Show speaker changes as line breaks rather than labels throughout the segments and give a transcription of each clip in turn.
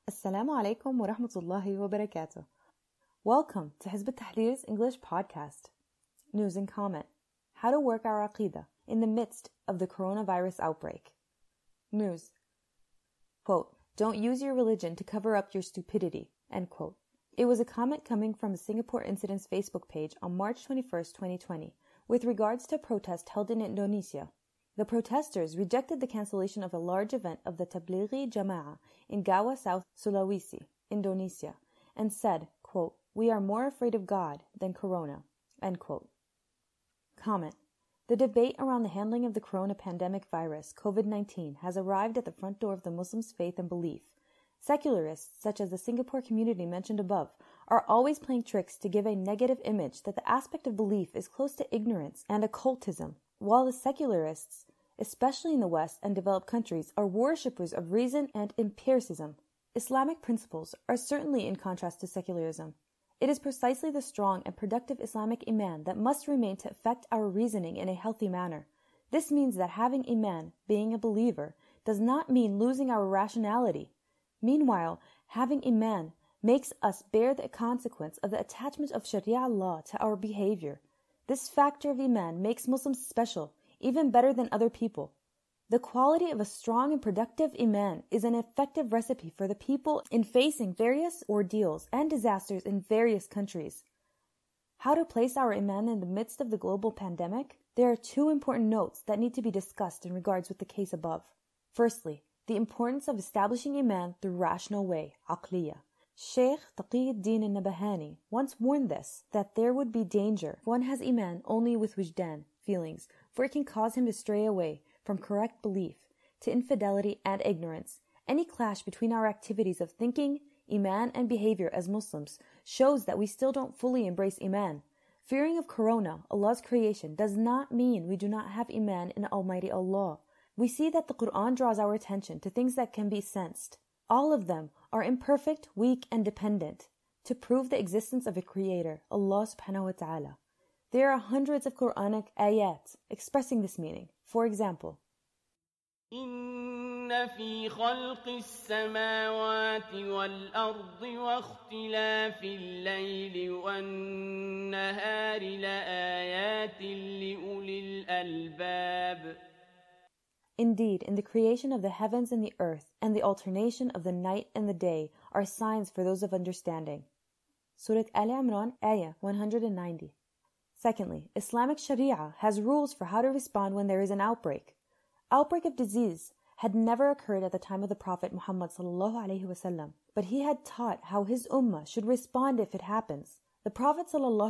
Assalamu alaikum wa rahmatullahi wa barakatuh. Welcome to Hizb ut-Tahrir's English podcast. News and comment. How to work our aqidah in the midst of the coronavirus outbreak. News. Quote, "Don't use your religion to cover up your stupidity." End quote. It was a comment coming from the Singapore Incident's Facebook page on March 21st, 2020, with regards to a protest held in Indonesia. The protesters rejected the cancellation of a large event of the Tablighi Jama'ah in Goa, South Sulawesi, Indonesia, and said, quote, "We are more afraid of God than Corona." End quote. Comment. The debate around the handling of the corona pandemic virus, COVID-19, has arrived at the front door of the Muslims' faith and belief. Secularists, such as the Singapore community mentioned above, are always playing tricks to give a negative image that the aspect of belief is close to ignorance and occultism, while the secularists, especially in the West and developed countries, are worshippers of reason and empiricism. Islamic principles are certainly in contrast to secularism. It is precisely the strong and productive Islamic iman that must remain to affect our reasoning in a healthy manner. This means that having iman, being a believer, does not mean losing our rationality. Meanwhile, having iman makes us bear the consequence of the attachment of Sharia law to our behavior. This factor of iman makes Muslims special, even better than other people. The quality of a strong and productive iman is an effective recipe for the people in facing various ordeals and disasters in various countries. How to place our iman in the midst of the global pandemic? There are two important notes that need to be discussed in regards with the case above. Firstly, the importance of establishing iman through rational way, aqliya. Sheikh Taqiyuddin al-Nabahani once warned this, that there would be danger if one has iman only with wujdan, feelings, for it can cause him to stray away from correct belief to infidelity and ignorance. Any clash between our activities of thinking, iman, and behavior as Muslims shows that we still don't fully embrace iman. Fearing of corona, Allah's creation, does not mean we do not have iman in Almighty Allah. We see that the Quran draws our attention to things that can be sensed. All of them are imperfect, weak, and dependent, to prove the existence of a creator, Allah subhanahu wa ta'ala. There are hundreds of Quranic ayat expressing this meaning. For example,
إن في خلق السماوات والأرض واختلاف الليل والنهار لآيات لأولي الألباب.
Indeed, in the creation of the heavens and the earth, and the alternation of the night and the day, are signs for those of understanding. Surah Al-Imran, Ayah 190. Secondly, Islamic Sharia has rules for how to respond when there is an outbreak. Outbreak of disease had never occurred at the time of the Prophet Muhammad ﷺ, but he had taught how his ummah should respond if it happens. The Prophet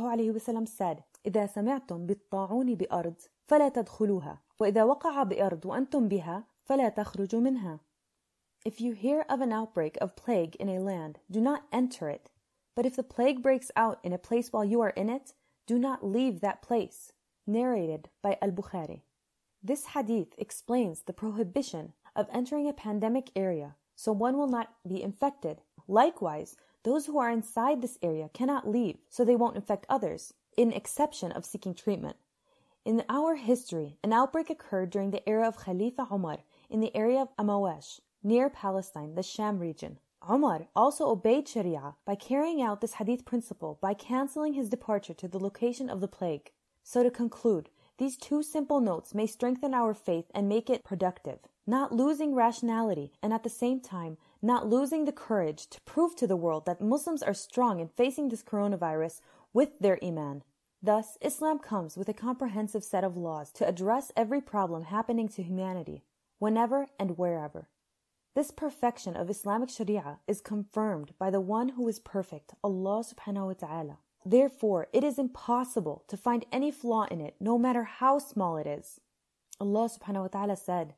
ﷺ said, إِذَا سَمِعْتُمْ بِالطَّاعُونِ بِأَرْضٍ فَلَا تَدْخُلُوهَا وَإِذَا وَقَعَ بِأَرْضٍ وَأَنْتُمْ بِهَا فَلَا تَخْرُجُوا مِنْهَا. If you hear of an outbreak of plague in a land, do not enter it. But if the plague breaks out in a place while you are in it, do not leave that place. Narrated by Al-Bukhari. This hadith explains the prohibition of entering a pandemic area, so one will not be infected. Likewise, those who are inside this area cannot leave, so they won't infect others, in exception of seeking treatment. In our history, an outbreak occurred during the era of Khalifa Umar in the area of Amawash, near Palestine, the Sham region. Umar also obeyed Sharia by carrying out this hadith principle by cancelling his departure to the location of the plague. So to conclude, these two simple notes may strengthen our faith and make it productive, not losing rationality and at the same time not losing the courage to prove to the world that Muslims are strong in facing this coronavirus with their iman. Thus, Islam comes with a comprehensive set of laws to address every problem happening to humanity, whenever and wherever. This perfection of Islamic Sharia is confirmed by the one who is perfect, Allah subhanahu wa ta'ala. Therefore, it is impossible to find any flaw in it, no matter how small it is. Allah subhanahu wa ta'ala said,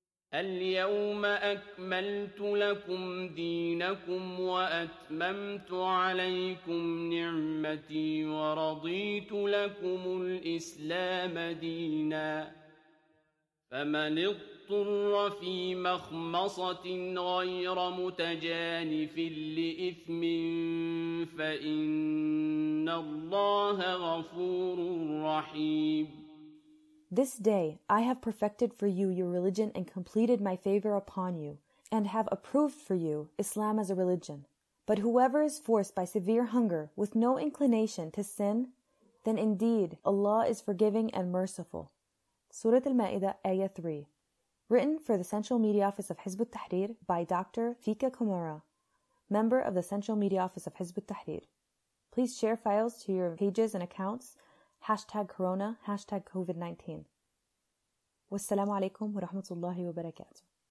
اليوم أكملت لكم دينكم وأتممت عليكم نعمتي ورضيت لكم الإسلام دينا فمن اضطر في مخمصة غير متجانف لإثم فإن الله غفور رحيم.
This day I have perfected for you your religion and completed my favor upon you, and have approved for you Islam as a religion. But whoever is forced by severe hunger with no inclination to sin, then indeed Allah is forgiving and merciful. Surah Al-Ma'idah, Ayah 3. Written for the Central Media Office of Hizb ut-Tahrir by Dr. Fika Komara, member of the Central Media Office of Hizb ut-Tahrir. Please share files to your pages and accounts, #Corona, #COVID-19. Wassalamu alaikum wa rahmatullahi wa barakatuh.